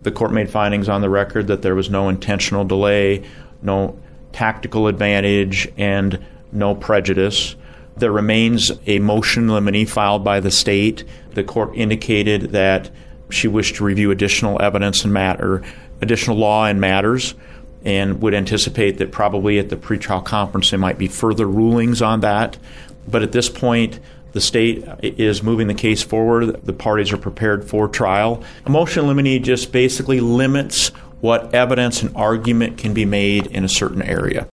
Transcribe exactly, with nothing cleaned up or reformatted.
The court made findings on the record that there was no intentional delay, no tactical advantage, and no prejudice. There remains a motion in limine filed by the state. The court indicated that she wished to review additional evidence and matter, additional law and matters, and would anticipate that probably at the pretrial conference there might be further rulings on that. But at this point, the state is moving the case forward. The parties are prepared for trial. A motion in limine just basically limits what evidence and argument can be made in a certain area.